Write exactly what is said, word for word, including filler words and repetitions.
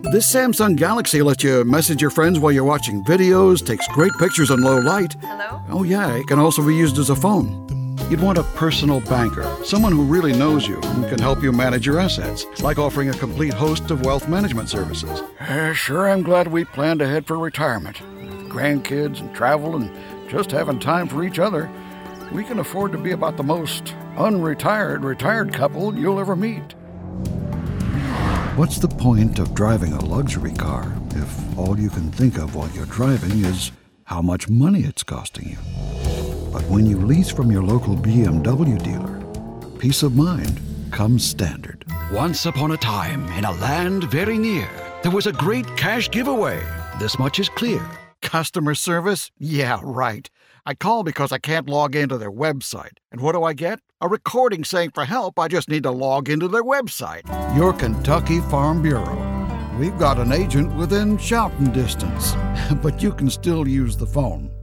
This Samsung Galaxy lets you message your friends while you're watching videos, takes great pictures in low light. Hello? Oh yeah, it can also be used as a phone. You'd want a personal banker, someone who really knows you and can help you manage your assets, like offering a complete host of wealth management services. Uh, sure, I'm glad we planned ahead for retirement. With grandkids and travel and just having time for each other, we can afford to be about the most unretired retired couple you'll ever meet. What's the point of driving a luxury car if all you can think of while you're driving is how much money it's costing you? But when you lease from your local B M W dealer, peace of mind comes standard. Once upon a time, in a land very near, there was a great cash giveaway. This much is clear. Customer service? Yeah, right. I call because I can't log into their website. And what do I get? A recording saying for help I just need to log into their website. Your Kentucky Farm Bureau. We've got an agent within shouting distance, but you can still use the phone.